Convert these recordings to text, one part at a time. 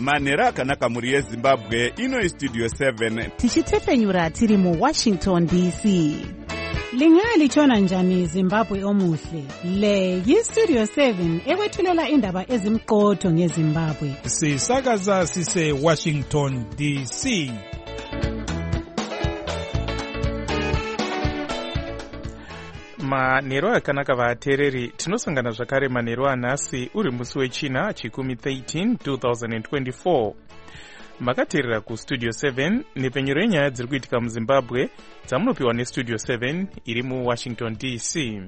manhero akanaka mhuri yezimbabwe. Ino Studio 7 tichitefenyura tiri muWashington DC. Lingalitshona njani Zimbabwe omuhle? Le yiStudio 7 ekwethulela indaba ezimqotho ngeZimbabwe. Sisakaza sise Washington DC. Manhero akanaka vateereri, tinosangana zvakare manhero anhasi uri musi wechina chikumi 13 2024. Makateerera kuStudio 7 nepenyero yenyaya dziri kuitika muZimbabwe dzamunopiwa neStudio 7 iri muWashington DC.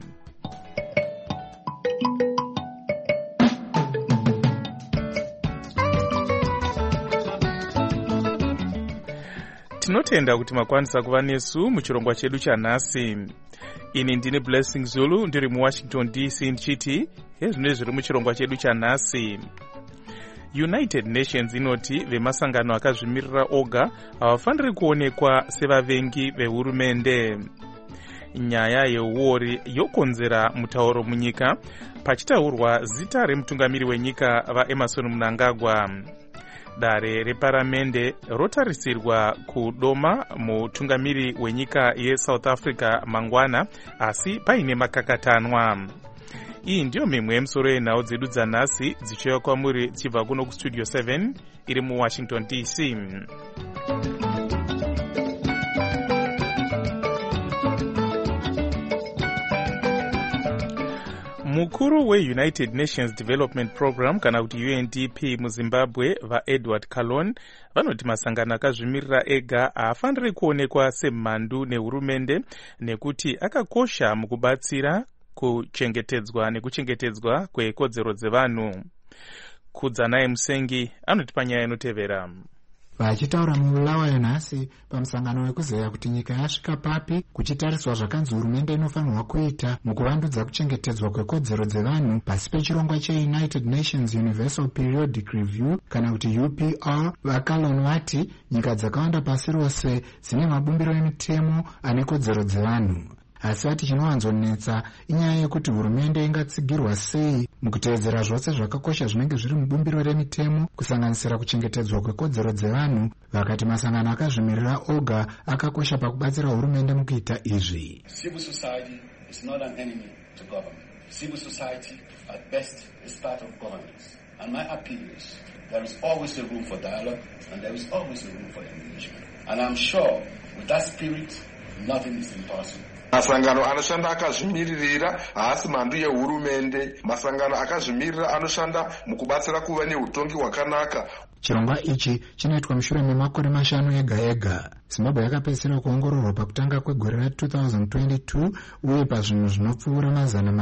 Tinotenda kuti makwanisa kuva nesu muchirongwa chedu chanhasi. Ini ndine Blessing Zulu ndiri muWashington DC ndichiti hezvino zviri muchirongwa chedu chanhasi. United Nations inoti vemasangano akazvimirira oga havafaniri kuonekwa sevavengi vehurumende. Nyaya yeuori yokonzera mutauro munyika pachitaurwa zita remutungamiri wenyika vaEmmerson Mnangagwa. Dare reparamende rotarisirwa kudoma mutungamiri wenyika yeSouth Africa mangwana, asi paine makakatanwa. Iyi ndiyo mimwe yemusoro yenhau dzedu dzanhasi dzichiuya kwamuri dzichibva kuno kuStudio 7 iri muWashington DC. Mukuru weUnited Nations Development Program kana kuti UNDP muZimbabwe vaEdward Kalon vanoti masangano akazvimirira ega haafaniri kuonekwa semhandu nehurumende nekuti akakosha mukubatsira kuchengetedzwa nekuchengetedzwa kwekodzero dzevanhu. Kudzanaye Musengi anoti panyaya inotevera. Vachitaura muBulawayo nhasi pamusangano wekuzeya kuti nyika yasvika papi kuchitariswa zvakanzi hurumende inofanirwa kuita mukuvandudza kuchengetedzwa kwekodzero dzevanhu pasi pechirongwa cheUnited Nations Universal Periodic Review kana kuti UPR, vaKalon vati nyika dzakawanda pasi rose dzine mabumbiro emitemo ane kodzero dzevanhu. Asi vati chinowanzonetsa inyaya yekuti hurumende ingatsigirwa sei mukutevedzera zvose zvakakosha zvinenge zviri mubumbiro remitemo kusanganisira kuchengetedzwa kwekodzero dzevanhu. Vakati masangano akazvimirira oga akakosha pakubatsira hurumende mukuita izvi. Civil society is not an enemy to government. Civil society at best is part of governance. And my appeal is there is always a room for dialogue and there is always a room for engagement. And I'm sure with that spirit nothing is impossible. Masangano anoshanda akazvimiririra haasi mhandu yehurumende. Masangano akazvimirira anoshanda mukubatsira kuva neutongi hwakanaka. Chirongwa ichi chinoitwa mushure memakore 5 ega ega. Zimbabwe yakapedzisira kuongororwa pakutanga kwegore ra2022 uye pazvinhu zvinopfuura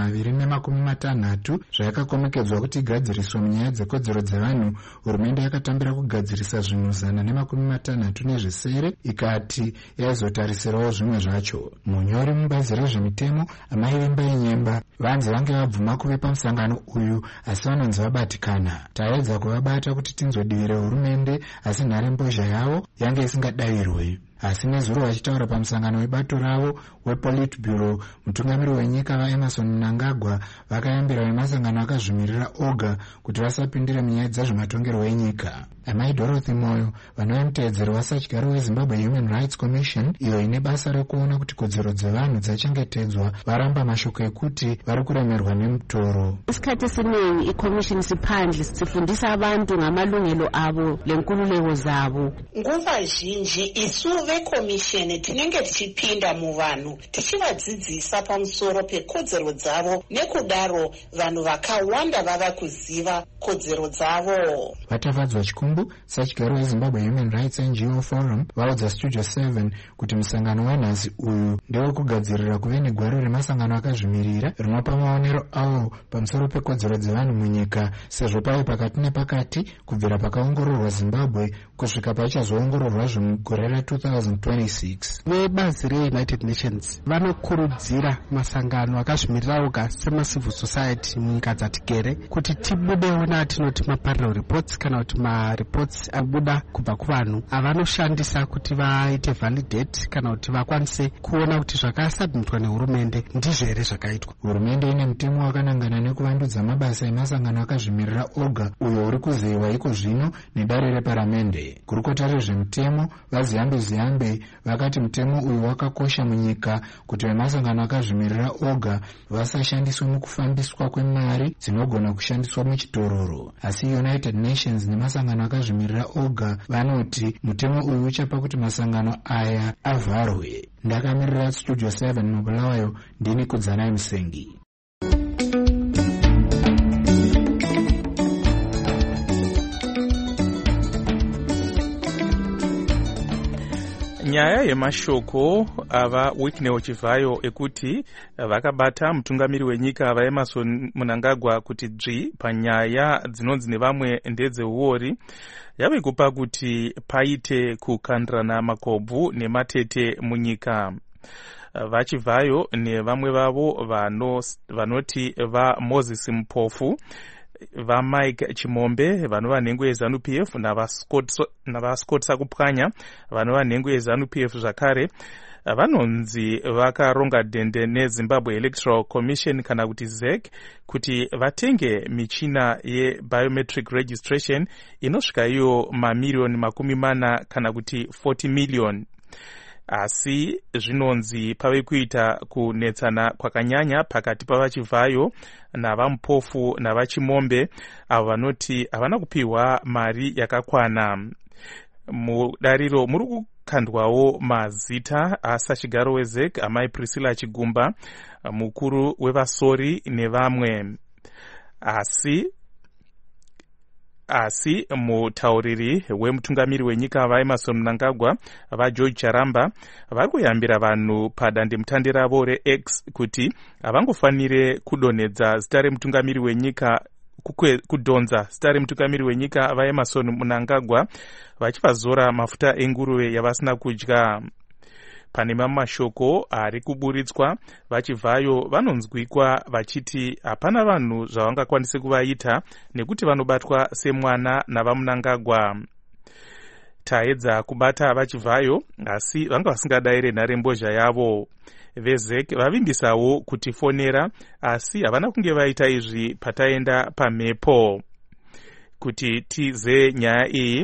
260 zvayakakomekedzwa kuti igadziriswe munyaya dzekodzero dzevanhu. Hurumende yakatambira kugadzirisa zvinhu 160 ikati yaizotarisirawo zvimwe zvacho. Munyori mubazi rezvemitemo amai vemba yenyemba vanzi vange vabvuma kuve pamusangano uyu asi vanonzi vabatikana. Taedza kuvabata kuti tinzodivire hurumende asi nharembozha yavo yange isingadavirwe. Asi nezuro vachitaura pamusangano webato ravo wePolitburo, mutungamiri wenyika vaEmmerson Mnangagwa vakayambira vemasangano akazvimirira oga kuti vasapindire munyaya dzezvematongerwo enyika. Amai Dorothy Moyo, vanova muteedzeri wasatyari weZimbabwe Human Rights Commission iyo ine basa rekuona kuti kodzero dzevanhu dzachengetedzwa, varamba mashoko ekuti vari kuremerwa nemutoro. Isikhathi esiningi iCommission siphandle sifundisa abantu ngamalungelo abo lenkululeko zabo. Nguva zhinji isu veCommission tinenge tichipinda muvanhu tichivadzidzisa pamusoro pekodzero dzavo, nekudaro vanhu vakawanda vava kuziva kodzero dzavo. Vatafadzwa chikumbu satyari weZimbabwe Human Rights NGO Forum vaudza Studio 7 kuti musangano wenhasi uyu ndewe kugadzirira kuve negwaro remasangano akazvimirira rinopa maonero avo pamusoro pekodzero dzevanhu munyika, sezvo pave pakati nepakati kubvira pakaongororwa Zimbabwe kusvika pachizoongororwa zvemugore ra2026. Vebazi reUnited Nations vanokurudzira masangano akazvimirira oga semacivil society munyika dzatigere kuti tibudewo natinoti maparallel reports kana kuti mareports abuda kubva kuvanhu avanoshandisa kuti vaite validate kana kuti vakwanise kuona kuti zvakasubmitwa nehurumende ndizvo here zvakaitwa. Hurumende ine mutemo wakanangana nekuvandudza mabasa emasangano akazvimirira oga uyo uri kuzeyiwa iko zvino nedare reparamende. Gurukota rezvemutemo vaZiyambe vakati mutemo uyu wakakosha munyika kuti vemasangano akazvimirira oga vasashandiswe mukufambiswa kwemari dzinogona kushandiswa muchitororo. Asi United Nations nemasangano akazvimirira oga vanoti mutemo uyu uchapa kuti masangano aya avharwe. Ndakamirira Studio 7 mubulawayo ndini Kudzanai Musengi. Nyaya yemashoko ava Wicknell Chivayo ekuti vakabata mutungamiri wenyika vaEmmerson Mnangagwa kuti dzvi panyaya dzinonzi nevamwe ndedzeuori yave kupa kuti paite kukandirana makobvu nematete munyika. VaChivayo nevamwe vavo vanoti vaMoses Mpofu, vaMike Chimombe vanova nhengo yeZANU-PF navaScott Sakupwanya vanova nhengo yeZANU-PF zvakare vanonzi vakaronga dhende neZimbabwe Electoral Commission kana kuti ZEC kuti vatenge michina yebiometric registration inosvika iyo mamiliyoni 40 kana kuti 40 million. Asi zvinonzi pave kuita kunetsana kwakanyanya pakati pavaChivayo navaMpofu navaChimombe avo vanoti havana kupiwa mari yakakwana. Mudariro muri kukandwawo mazita asachigaro weZEC amai Priscilla Chigumba, mukuru wevasori nevamwe. Asi mutauriri wemutungamiri wenyika vaEmmerson Mnangagwa vaGeorge Charamba vari kuyambira vanhu padandemutande ravo reX kuti havangofanire kudonhedza zita remutungamiri wenyika kudhonza zita remutungamiri wenyika vaEmmerson Mnangagwa vachivazora mafuta enguruve yavasina kudya. Pane mamwe mashoko ari kuburitswa vaChivayo vanonzwikwa vachiti hapana vanhu zvavangakwanise kuvaita nekuti vanobatwa semwana navaMnangagwa. Taedza kubata vaChivayo asi vanga vasingadayire nharembozha yavo. VeZEC vavimbisawo kutifonera asi havana kunge vaita izvi pataenda pamhepo. Kuti tize nyaya iyi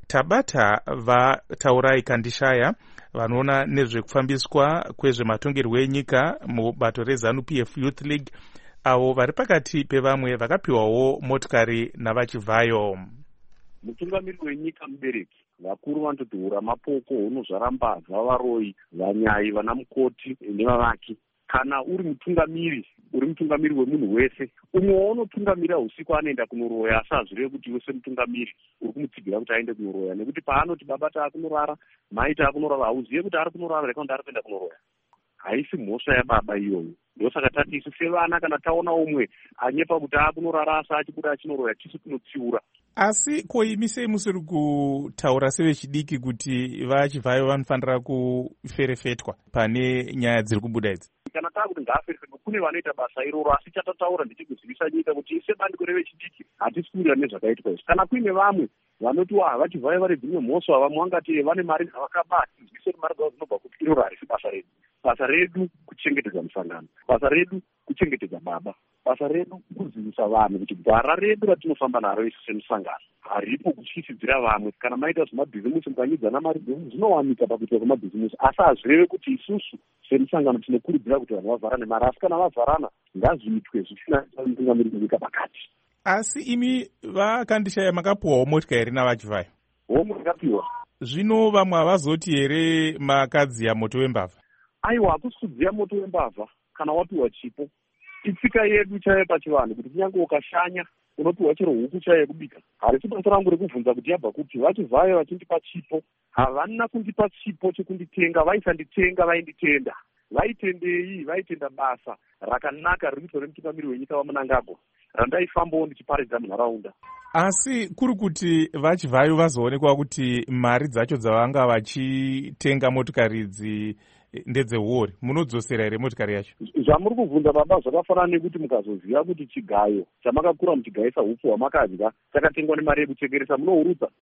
tabata vaTaurai Kandishaya vanoona nezvekufambiswa kwezvematongerwo enyika mubato reZANU-PF Youth League avo vari pakati pevamwe vakapiwawo motikari navaChivayo. Mutungamiri wenyika mubereki, vakuru vanototi huramapoko hunozvarambadza varoi vanyai vanamukoti nevavaki. Kana uri mutungamiri wemunhu wese, umwe waunotungamira usiku anoenda kunoroya asi hazvireve kuti iwe semutungamiri uri kumutsigira kuti aende kunoroya, nekuti paanoti baba taakunorara mai taakunorara hauzive kuti ari kunorara reka kuti ari kuenda kunoroya. Haisi mhosva yababa iyoyo. Ndosaka tati isu sevana kana taona umwe anyepa kuti aakunorara asi achikuda achinoroya tisu kunotsiura. Asi koimi sei musiri kutaura sevechidiki kuti vaChivayo vanofanira kuferefetwa pane nyaya dziri kubuda idzi? Kana taakuti ngaaferefetwa kune vanoita basa iroro, asi chatataura ndichikuzivisa nyika kuti ise bandiko revechidiki hatisi kuwirirana nezvakaitwa izvi. Kana kuine vamwe vanoti vaChivayo vari dzimwe mhosva, vamwe vangati vane mari dzavakabata, zvise mari dzavo dzinobva kuti iroro harisi basa redu. Basa redu kuchengetedza musangano, basa redu kuchengetedza baba, basa redu kuzivisa vanhu kuti gwara redu ratinofamba naro isu semusangano haripo kutyisidzira vamwe. Kana maita zvemabhizimusi mukanyidzana mari dzenyu dzinowanika pakuita zvemabhizimusi, asi hazvireve kuti isusu semusangano tinokurudzira kuti vanhu vavharane mari, asi kana vavharana ngazviitwe zvisina mutungamiri wenyika pakati. Asi imi vaKandishaya makapiwawo motikari navaChivayo? Homwe makapiwa. Zvino vamwe havazoti here makadziya moto wembavha? Aiwa, hakusi kudziya moto wembavha kana wapiwa chipo. Itsika yedu chaiyo pachivanhu kuti kunyange ukashanya unopiwa chero huku chaiyo yekubika. Harisi basa rangu rekubvunza kuti yabva kuti vaChivayo vachindipa chipo havana kundipa chipo chekunditenga, vaisanditenga vainditenda. Vaitendei? Vaitenda basa rakanaka riri kuitwa nemutungamiri wenyika vaMnangagwa randaifambawo ndichiparidza munharaunda. Asi kuri kuti vaChivayo vazoonekwa kuti mari dzacho dzavanga vachitenga motikari idzi ndedzeuori, munodzosera here motikari yacho? Zvamuri kubvunza baba zvakafanana nekuti mukazoziva kuti chigayo chamakakura muchigaisa hupfu hwamakadya chakatengwa nemari yekuchekeresa, munohurudza.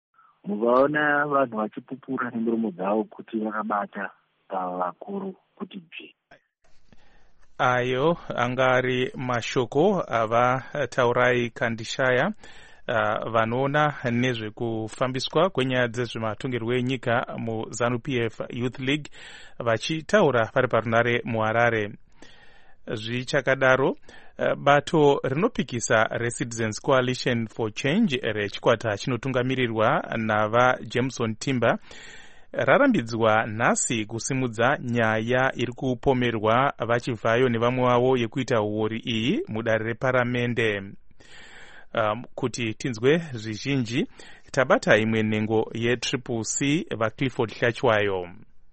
mukaona vanhu vachipupura nemiromo dzavo kuti vakabata vakuru kuti bvi. Ayo anga ari mashoko avataurai Kandishaya vanoona nezvekufambiswa kwenyaya dzezvematongerwo enyika muZANU-PF Youth League vachitaura vari parunare muHarare. Zvichakadaro, bato rinopikisa reCitizens Coalition for Change rechikwata chinotungamirirwa navaJameson Timber rarambidzwa nhasi kusimudza nyaya iri kupomerwa vachibvayo nevamwe vavo yekuita huori iyi mudare reparamende. Kuti tinzwe zvizhinji, tabata imwe nhengo yeCCC vaClifford Hlachwayo.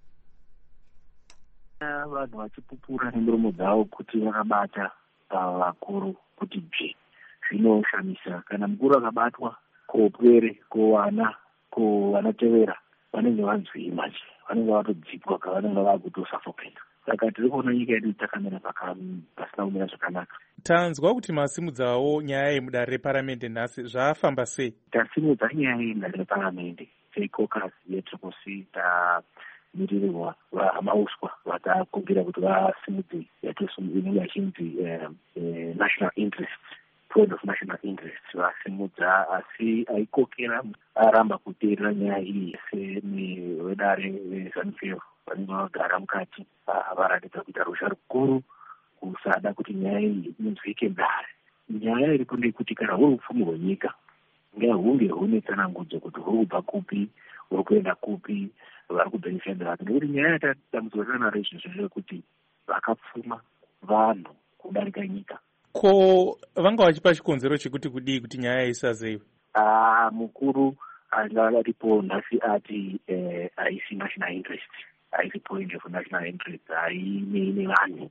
Vanhu vachipupura nemiromo dzavo kuti vakabata vakuru kuti bvi. Zvinoshamisa kana mukuru akabatwa kopwere kovana kovanatevera vanenge vanzwii manje, vanenge vatodzipwa kavanenge vakutosafoketa. Saka tiri kuona nyika yedu takamira pasina kumira zvakanaka. Tanzwa kuti masimudzawo nyaya yemudare reparamende nhasi, zvafamba sei? Tasimudza nyaya yemudare reparamende seCaucus yeCCC tamiririrwa vamauswa vatakumbira kuti vasimudze inenge yachinzi national interest, point of national interest, vasimudza asi aikokera aramba kuteerera nyaya iyi sevedare reZANU-PF vanenge vagara mukati varatidza kuita rusha rukuru kusada kuti nyaya iyi inzwike mudare. Nyaya iripo ndeyekuti kana huri upfumi hwenyika ngahunge hune tsanangudzo kuti huri kubva kupi, huri kuenda kupi, vari kubhenefita ndevake. Nekuti nyaya yatatambudzwa nayo izvozvo zvekuti vakapfuma vanhu kudarika nyika. Ko vanga vachipa chikonzero chekuti kudii kuti nyaya isazeiwe? Mukuru anga aripo nhasi ati haisi national interest, haisi point of national interest, haine vanhu.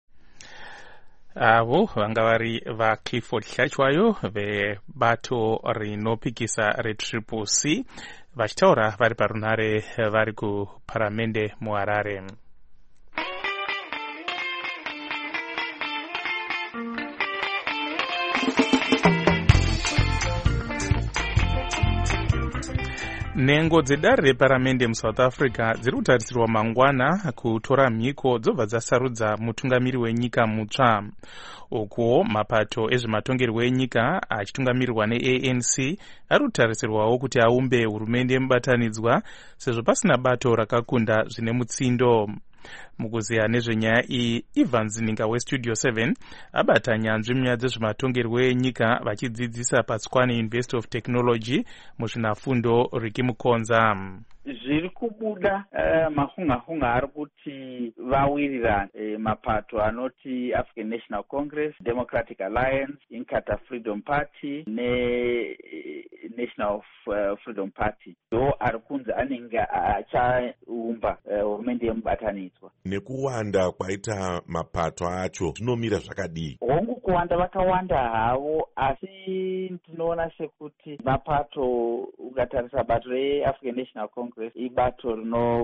Avo vanga vari vaClifford Hlachwayo vebato rinopikisa reCCC vachitaura vari parunare vari kuparamende muHarare. Nhengo dzedare reparamende muSouth Africa dziri kutarisirwa mangwana kutora mhiko dzobva dzasarudza mutungamiri wenyika mutsva. Uko mapato ezvematongerwo enyika achitungamirirwa neANC ari kutarisirwawo kuti aumbe hurumende mubatanidzwa sezvo pasina bato rakakunda zvine mutsindo. Mukuziya nezvenyaya iyi, Evans Ninga weStudio 7 abata nyanzvi munyaya dzezvematongerwo enyika vachidzidzisa paTshwane University of Technology muzvinafundo Riki Mukonza. Zviri kubuda mahunga ari kuti vawirirane mapato anoti African National Congress, Democratic Alliance, Inkatha Freedom Party National Freedom Party ndo ari kunzi anenge achaumba hurumende yemubatanidzwa. Nekuwanda kwaita mapato acho zvinomira zvakadii? Hongu kuwanda vakawanda havo, asi tinoona sekuti mapato ukatarisa bato reAfrican National Congress ibato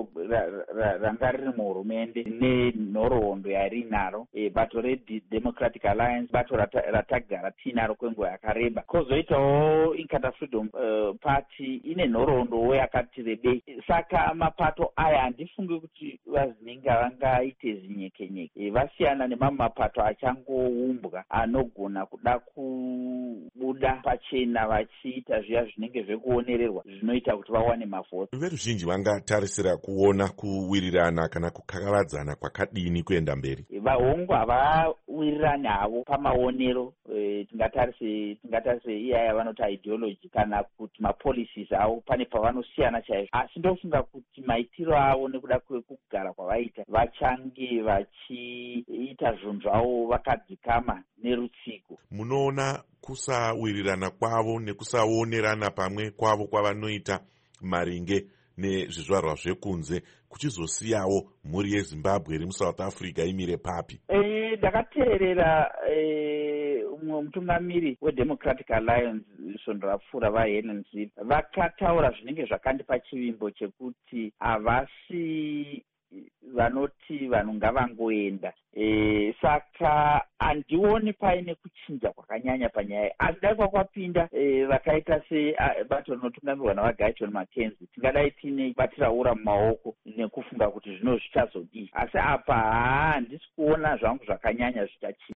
ranga riri muhurumende nenhoroondo yarinaro. Bato reDemocratic Alliance bato ratagara tinaro kwenguva yakareba. Kozoitawo Inkatha Freedom Party ine nhoroondo yakati rebei. Saka mapato aya handifungi kuti vazinenga vangaite zinyekenyeke. Vasiyana nemamwe mapato achangoumbwa anogona kuda kubuda pachena vachiita zviya zvinenge zvekuonererwa zvinoita kuti vawane mavhoti. Veruzhinji vangatarisira kuona kuwirirana kana kukakavadzana kwakadini kuenda mberi? Vahongu havawirirani havo pamaonero. Tingatarisa iyaya vanoti ideology kana kuti mapolicies avo pane pavanosiyana chaizvo. Asi ndofunga kuti maitiro avo nekuda kwekugara kwavaita vachange vachiita zvinhu zvavo vakadzikama nerutsiko. Munoona kusawirirana kwavo nekusaonerana pamwe kwavo kwavanoita maringe nezvizvarwa zvekunze kuchizosiyawo mhuri yeZimbabwe iri muSouth Africa imire papi? Ndakateerera umwe mutungamiri weDemocratic Alliance svondo rapfuura vaHelen Zille vakataura zvinenge zvakandipa chivimbo chekuti havasi vanoti vanhu ngavangoenda. Saka handioni paine kuchinja kwakanyanya panyaya, asi dai kwakwapinda vakaita sebato rinotungamirwa navagai John Mackenzie, tingadai tiine batiraura mumaoko nekufunga kuti zvino zvichazodii, asi apa handisi kuona zvangu zvakanyanya zvichachinja.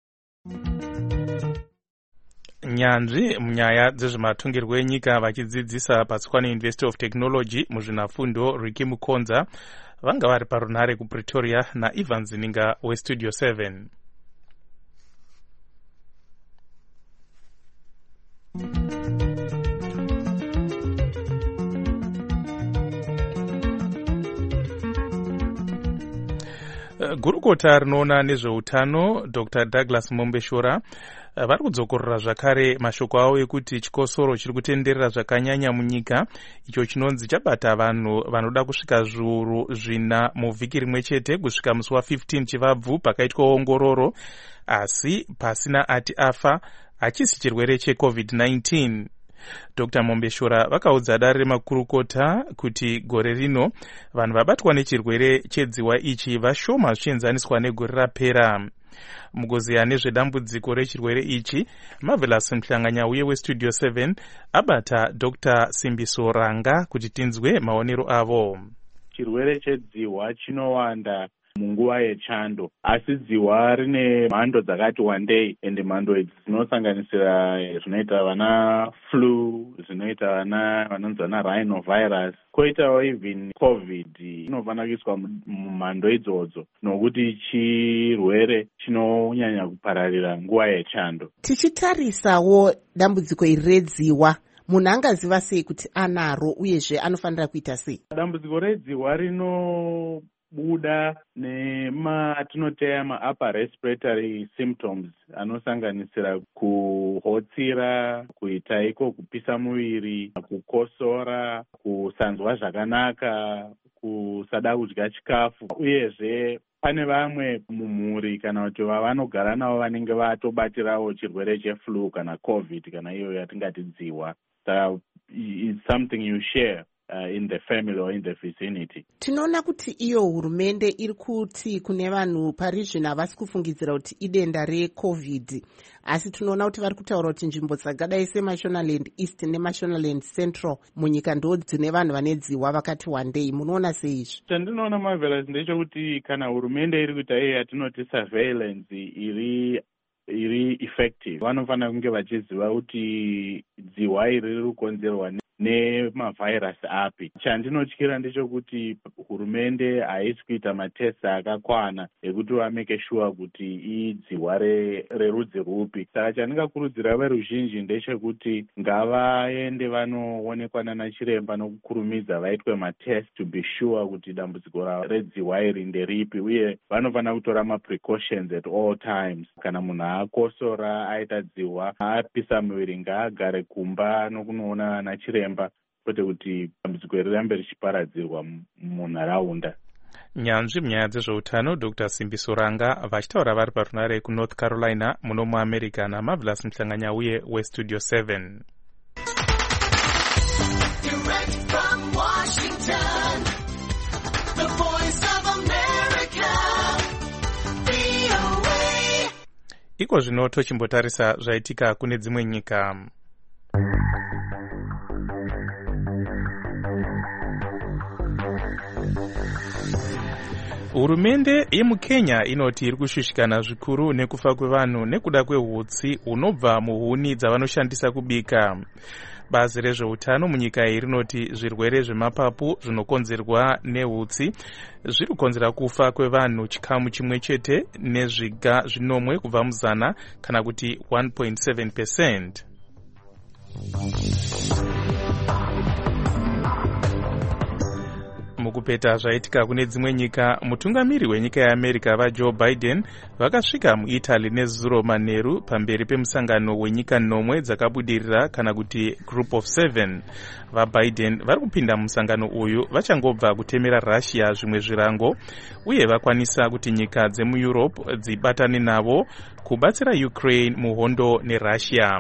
Nyanzvi munyaya dzezvematongerwo enyika vachidzidzisa paTswane University of Technology muzvinafundo Ricky Mukonza vanga vari parunhare kuPretoria naIvan Zininga weStudio 7. Gurukota rinoona nezveutano Dr. Douglas Mombeshora vari kudzokorera zvakare mashoko avo ekuti chikosoro chiri kutenderera zvakanyanya munyika, icho chinonzi chabata vanhu vanoda kusvika zviuru 4 muvhiki rimwe chete kusvika musi wa15 chivabvu pakaitwa ongororo, asi pasina ati afa, hachisi chirwere cheCovid-19. Dr. Mombeshora vakaudza dare remakurukota kuti gore rino vanhu vabatwa nechirwere chedziwa ichi vashoma zvichienzaniswa negore rapera. Mugozeya nezvedambudziko rechirwere ichi, Marvelous Mhlanganya uye weStudio 7 abata Dr. Simbiso Ranga kuti tinzwe maonero avo. Chirwere chedziwa chinowanda munguva yechando, asi dziwa rine mhando dzakati wandei, ende mhando idzi dzinosanganisira zvinoita vana flu, zvinoita vanonzi vana rhinovirus, koitawo even covid inofanira kuiswa mumhando idzodzo nokuti chirwere chinonyanya kupararira nguva yechando. Tichitarisawo dambudziko iri redziwa, munhu angaziva sei kuti anaro uyezve anofanira kuita sei? Dambudziko redziwa buda nematinoteya maupper respiratory symptoms anosanganisira kuhotsira, kuita iko kupisa muviri, kukosora, kusanzwa zvakanaka, kusada kudya chikafu, uyezve pane vamwe mumhuri kana kuti vavanogara navo vanenge vatobatirawo chirwere cheflu kana covid kana iyo yatingati dziwa. So it's something you share in the family or in the vicinity. Tinoona kuti iyo hurumende iri kuti kune vanhu parizvino havasi kufungidzira kuti idenda reCovid, asi tinoona kuti vari kutaura kuti nzvimbo dzakadai seMashonaland East neMashonaland Central munyika ndo dzine vanhu vane dziwa vakati wandei. Munoona seizvi? Chandinoona Marvelous ndechekuti kana hurumende iri kuita iyo yatinoti surveillance iri effective, vanofanira kunge vachiziva kuti dziwa iri riri kukonzerwa nemavhairasi api. Chandinotyira ndechekuti hurumende haisi kuita matesti akakwana ekuti vameke sure kuti idziwa rerudzi rupi. Saka chandingakurudzira veruzhinji ndechekuti ngavaende vanoonekwa nana chiremba nokukurumidza vaitwe matest to be sure kuti dambudziko redziwa iri nderipi, uye vanofanira kutora maprecautions at all times. Kana munhu akosora, aita dziwa, apisa muviri, ngaagare kumba nokunoona ana chiremba kwete kuti dambudziko rirambe richiparadzirwa munharaunda. Nyanzvi munyaya dzezveutano Dr. Simbiso Ranga vachitaura vari parunhare kuNorth Carolina muno muAmerica naMarvelous Mhlanganya uye weStudio 7. Direct from Washington, the voice of America, VOA. Iko zvino tochimbotarisa zvaitika kune dzimwe nyika. Hurumende yemuKenya inoti iri kushushikana zvikuru nekufa kwevanhu nekuda kwehutsi hunobva muhuni dzavanoshandisa kubika. Bazi rezveutano munyika iyi rinoti zvirwere zvemapapu zvinokonzerwa nehutsi zviri kukonzera kufa kwevanhu chikamu chimwe chete nezviga zvinomwe kubva muzana, kana kuti 1.7%. Mukupeta zvaitika kune dzimwe nyika, mutungamiri wenyika yeAmerica vaJoe Biden vakasvika muItaly nezuro manheru pamberi pemusangano wenyika nomwe dzakabudirira kana kuti Group of 7. VaBiden vari kupinda musangano uyu vachangobva kutemera Russia zvimwe zvirango, uye vakwanisa kuti nyika dzemuEurope dzibatane navo kubatsira Ukraine muhondo neRussia.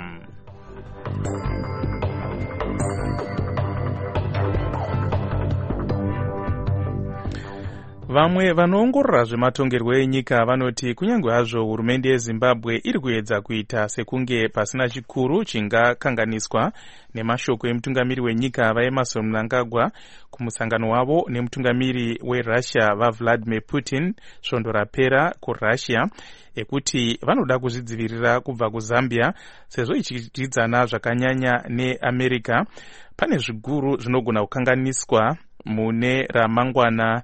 vamwe vanoongorora zvematongerwo enyika vanoti kunyange hazvo hurumende yezimbabwe iri kuedza kuita sekunge pasina chikuru chingakanganiswa nemashoko emutungamiri wenyika vaemerson mnangagwa kumusangano wavo nemutungamiri werussia vavladimir putin svondo rapera kurussia ekuti vanoda kuzvidzivirira kubva kuzambia sezvo ichidyidzana zvakanyanya neamerica. Pane zviguru zvinogona kukanganiswa mune ramangwana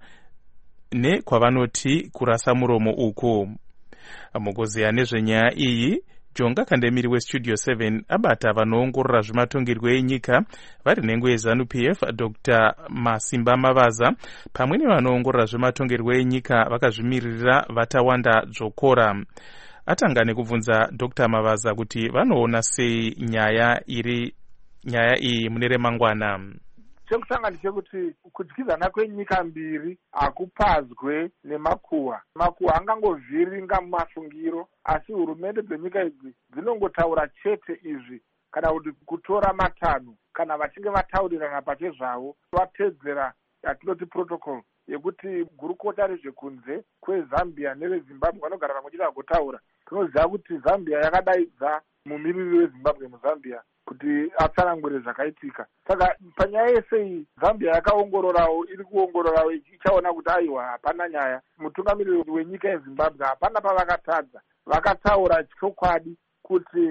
nekwavanoti kurasa muromo uku. Mukuziya nezvenyaya iyi, Jonga Kandemiri weStudio 7 abata vanoongorora zvematongerwo enyika vari nhengo yeZANU-PF Dr. Masimba Mavaza pamwe nevanoongorora zvematongerwo enyika vakazvimirira Vatawanda Dzokora. Atanga nekubvunza Dr. Mavaza kuti vanoona sei nyaya iyi mune remangwana. Chekutanga ndechekuti kudyidzana kwenyika mbiri hakupadzwe nemakuhwa. Makuhwa angangovhiringa mumafungiro, asi hurumende dzenyika idzi dzinongotaura chete izvi kana kuti kutora matanho kana vachinge vataurirana pachezvavo vatedzera yatinoti protocol yekuti gurukota rezvekunze kweZambia nereZimbabwe vanogara pamwe chete vagotaura. Tinoziva kuti Zambia yakadaidza mumiriri weZimbabwe muZambia kuti atsanangure zvakaitika. Saka panyaya yese iyi Zambia yakaongororawo, iri kuongororawo ichaona kuti aiwa hapana nyaya. Mutungamiriri wenyika yeZimbabwe hapana pavakatadza. Vakataura chokwadi kuti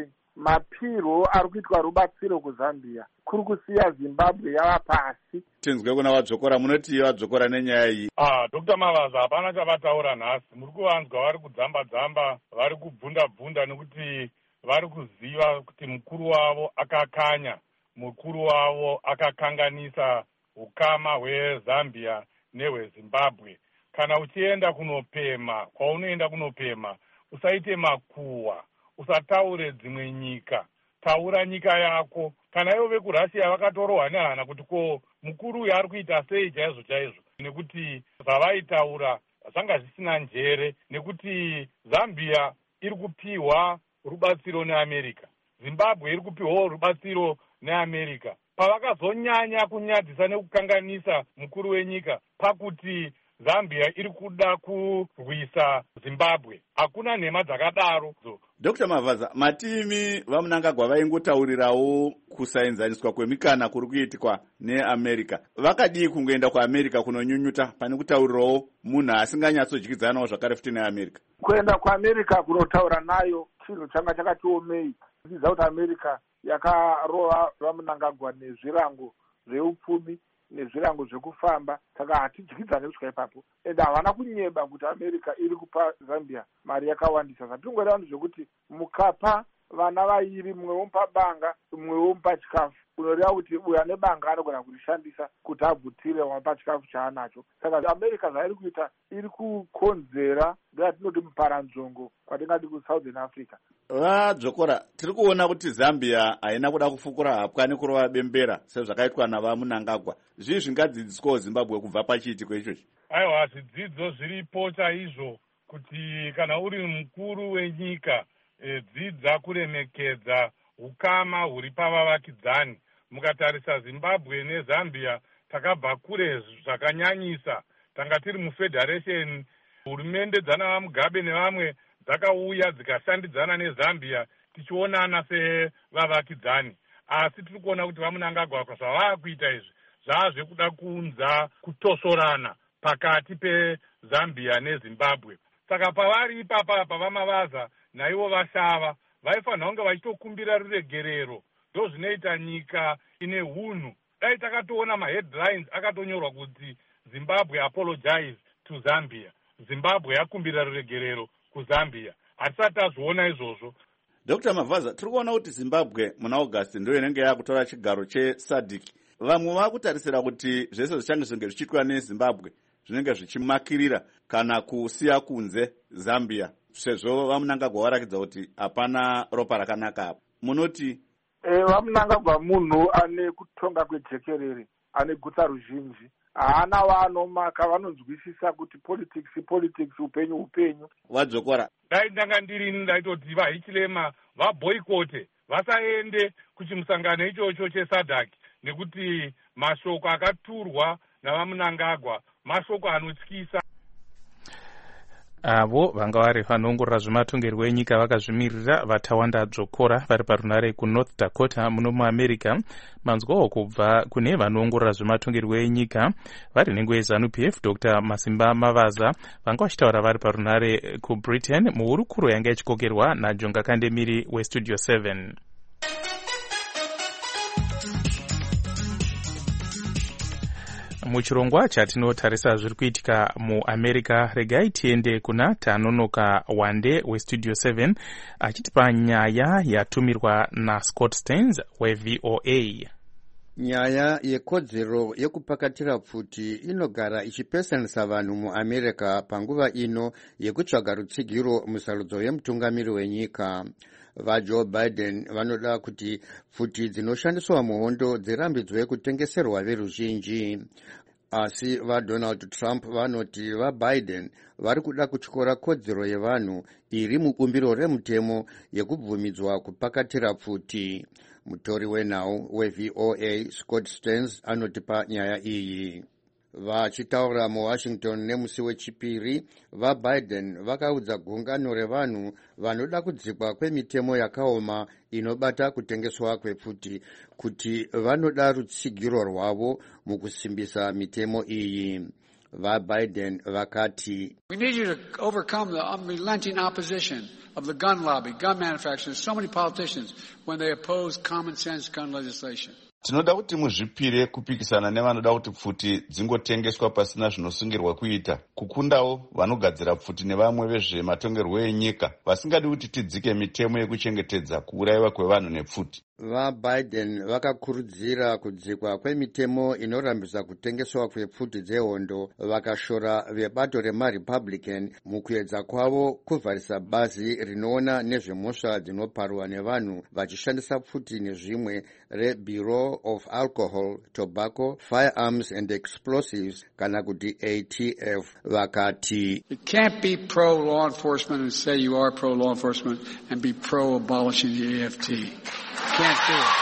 mapiro ari kuitwa rubatsiro kuZambia kuri kusiya Zimbabwe yava pasi. Tinzwe kuna Wadzokora, munoti Wadzokora nenyaya iyi. Dr. Mavaza hapana chavataura nhasi. Muri kuvanzwa vari kudzamba-dzamba, vari kubvunda-bvunda nekuti vari kuziva kuti mukuru wavo akakanya, mukuru wavo akakanganisa ukama hweZambia nehweZimbabwe. Kana uchienda kunopema, kwaunoenda kunopema, usaite makuhwa, usataure dzimwe nyika, taura nyika yako. Kana ivo vekurussia vakatorohwa nehana kuti ko mukuru uyu ari kuita sei chaizvo chaizvo, nekuti zvavaitaura zvanga zvisina njere, nekuti Zambia iri kupiwa rubatsiro neAmerica, Zimbabwe iri kupiwawo rubatsiro neAmerica. Pavakazonyanya kunyadzisa nekukanganisa mukuru wenyika pakuti Zambia iri kuda kurwisa Zimbabwe, hakuna nhema dzakadaro. Dr. Mavaza, matimi vaMnangagwa vaingotaurirawo kusaenzaniswa kwemikana kuri kuitikwa neAmerica. Vakadii kungoenda kuAmerica kunonyunyuta pane kutaurirawo munhu asinganyatsodyidzanawo zvakare futi neAmerica? Kuenda kuAmerica kunotaura nayo chinhu changa chakatiomei. Ndiziva kuti America yakarova vaMnangagwa nezvirango zveupfumi nezvirango zvekufamba, saka hatidyidzane kusvika ipapo. Ende havana kunyeba kuti America iri kupa Zambia mari yakawandisa. Zvatingoreva ndezvekuti mukapa vana vairi, mumwe womupa banga, mumwe womupa chikafu, unoreva kuti uya nebanga anogona kurishandisa kuti abvutire wapa chikafu chaanacho. Saka America zvairi kuita iri kukonzera ndoyatinoti muparanzvongo kwatingati kuSouthern Africa. Vadzokora, tiri kuona kuti Zambia haina kuda kufukura hapwa nekurova bembera sezvakaitwa navaMnangagwa. Zvii zvingadzidziswawo Zimbabwe kubva pachiitiko ichochi? Aiwa, zvidzidzo zviripo chaizvo kuti kana uri mukuru wenyika, dzidza kuremekedza ukama huri pavavakidzani. Mukatarisa Zimbabwe neZambia takabva kure zvakanyanyisa. Tanga tiri mufederation, hurumende dzana Mugabe nevamwe dzakauya dzikashandidzana neZambia tichionana sevavakidzani. Asi tiri kuona kuti vaMnangagwa zvavaa kuita izvi zvazvekuda kuunza kutosorana pakati peZambia neZimbabwe. Saka pavari ipapa pavamavaza naivo vashava, vaifanira kunge vachitokumbira ruregerero. Ndo zvinoita nyika ine hunhu. Dai takatoona maheadlines akatonyorwa kuti Zimbabwe apologize to Zambia, Zimbabwe yakumbira ruregerero kuZambia. Hatisati tazviona izvozvo. Dr. Mavaza, tiri kuona kuti Zimbabwe muna August ndio inenge yakutora chigaro cheSADC. Vamwe vakutarisira kuti zvese zvichange zvinge zvichiitwa neZimbabwe zvinenge zvichimakirira kana kusiya kunze Zambia, sezvo vaMnangagwa varakidza kuti hapana ropa rakanaka apo. Munoti vaMnangagwa munhu ane kutonga kwejekerere, ane gutsa ruzhinji, haana vanomaka, vanonzwisisa kuti politics, upenyu. Wadzokora, dai ndanga ndirini ndaitoti vaHichilema vabhoikote, vasaende kuchimusangano ichocho cheSADC, nekuti mashoko akaturwa navaMnangagwa mashoko anotyisa. avo vanga vari vanoongorora zvematongerwo enyika vakazvimirira vatawanda dzvokora vari parunare kunorth dakota muno muamerica. manzwawo kubva kune vanoongorora zvematongerwo enyika vari nhengo yeZANU-PF Dr Masimba Mavaza vanga vachitaura vari parunare kubritain muhurukuro yanga ichikokerwa naJonga Kandemiri westudio 7. muchirongwa chatinotarisa zviri kuitika muamerica, regai tiende kuna Tanonoka Wande westudio 7 achitipa nyaya yatumirwa naScott Stearns weVOA. nyaya yekodzero yekupakatira pfuti inogara ichipesanisa vanhu muamerica panguva ino yekutsvaga rutsigiro musarudzo yemutungamiri wenyika. vaJoe Biden vanoda kuti pfuti dzinoshandiswa muhondo dzirambidzwe kutengeserwa veruzhinji, asi vaDonald Trump vanoti vaBiden vari kuda kutyora kodzero yevanhu iri mubumbiro remutemo yekubvumidzwa kupakatira pfuti. mutori wenhau weVOA Scott Stearns anotipa nyaya iyi. vachitaura muWashington nemusi wechipiri, vaBiden vakaudza gungano revanhu vanoda kudzikwa kwemitemo yakaoma inobata kutengeswa kwepfuti kuti vanoda rutsigiro rwavo mukusimbisa mitemo iyi. vaBiden vakati, We need you to overcome the unrelenting opposition of the gun lobby, gun manufacturers, so many politicians when they oppose common sense gun legislation. tinoda kuti muzvipire kupikisana nevanoda kuti pfuti dzingotengeswa pasina zvinosungirwa kuita, kukundawo vanogadzira pfuti nevamwe vezvematongerwo enyika vasingadi kuti tidzike mitemo yekuchengetedza kuurayiwa kwevanhu nepfuti. vaBiden vakakurudzira kudzikwa kwemitemo inorambisa kutengeswa kwepfuti dzehondo, vakashora vebato remaRepublican mukuedza kwavo kuvharisa bazi rinoona nezvemhosva dzinoparwa nevanhu vachishandisa pfuti nezvimwe reBureau of Alcohol, Tobacco, Firearms and Explosives, kana kuti ATF. vakati, You can't be pro-law enforcement and say you are pro-law enforcement and be pro-abolishing the AFT. Can't do it.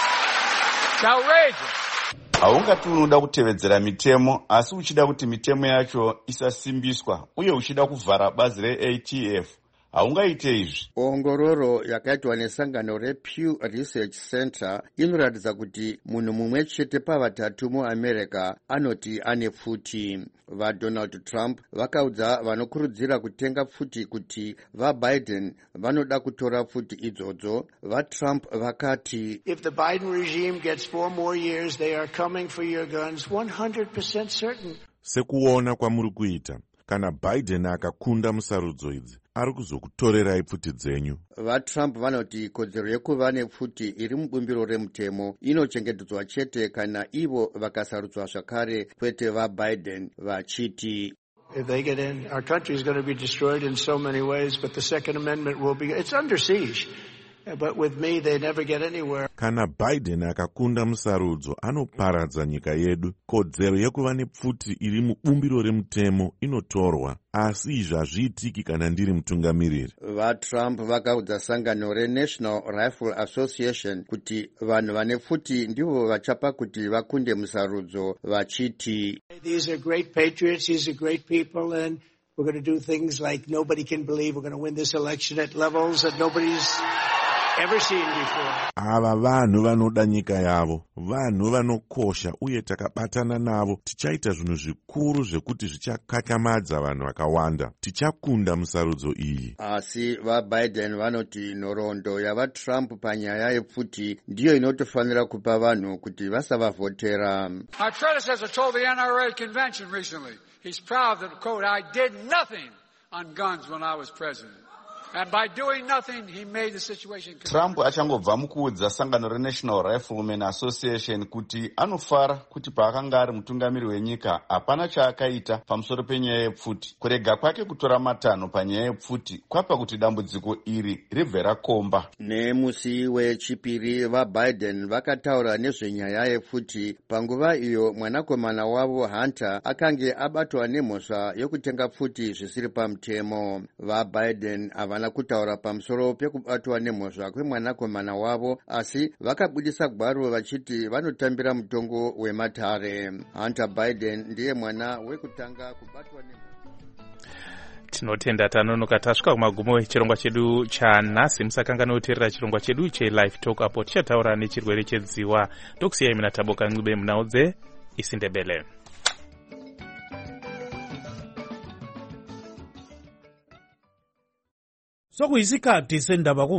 It's outrageous. haungati unoda kutevedzera mitemo asi uchida kuti mitemo yacho isasimbiswa uye uchida kuvhara bazi reATF. haungaite izvi. ongororo yakaitwa nesangano rePew Research Center inoratidza kuti munhu mumwe chete pavatatu muAmerica anoti ane pfuti. vaDonald Trump vakaudza vanokurudzira kutenga pfuti kuti vaBiden vanoda kutora pfuti idzodzo. vaTrump vakati, If the Biden regime gets 4 more years, they are coming for your guns 100% certain. sekuona kwamuri kuita, kana Biden akakunda musarudzo idzi ari kuzokutorerai pfuti dzenyu. vaTrump vanoti kodzero yekuva nepfuti iri mubumbiro remutemo inochengetedzwa chete kana ivo vakasarudzwa zvakare, kwete vaBiden, vachiti, If they get in, our country is going to be destroyed in so many ways, but the Second Amendment will be, it's under siege. But with me, they never get anywhere. Kana Biden akakunda musarudzo anoparadza nyika yedu. Kodzero yekuva nepfuti iri mubumbiro remutemo inotorwa, asi izvi hazviitiki kana ndiri mutungamiriri. vaTrump vakaudza sangano reNational Rifle Association kuti vanhu vane pfuti ndivo vachapa kuti vakunde musarudzo, vachiti, These are great patriots, these are great people, and we're going to do things like nobody can believe. We're going to win this election at levels that nobody's ever seen before. Ava vanhu vanoda nyika yavo, vanhu vanokosha uye takabatana navo. Tichaita zvinhu zvikuru zvekuti zvichakakamadza vanhu vakawanda. Tichakunda musarudzo iyi. asi vaBiden vanoti nhoroondo yavaTrump panyaya yepfuti ndiyo inotofanira kupa vanhu kuti vasavavhotera. My predecessor told the NRA convention recently, he's proud that, quote, I did nothing on guns when I was president. And by doing nothing, he made the situation. Trump achangobva mukuudza sangano reNational Riflemen Association kuti anofara kuti paakanga ari mutungamiri wenyika hapana chaakaita pamusoro penyaya yepfuti. Kurega kwake kutora matanho panyaya yepfuti kwapa kuti dambudziko iri ribve rakomba. Nemusi wechipiri vaBiden vakataura nezvenyaya yepfuti panguva iyo mwanakomana wavo Hunter akange abatwa nemhosva yokutenga pfuti zvisiri pamutemo. vaBiden havana kutaura pamusoro pekubatwa nemhosva kwemwanakomana wavo, asi vakabudisa gwaro vachiti vanotambira mutongo wematare. Hunter Biden ndiye mwana wekutanga kubatwa nemhosva. tinotenda tanonoka tasvika kumagumo echirongwa chedu chanhasi. musakangana kuteerera chirongwa chedu chelife talk apo tichataura nechirwere chedziwa. tokusiyai mina Taboka Ncube munhau dzeIsindebele. sokuyisikhathi sendaba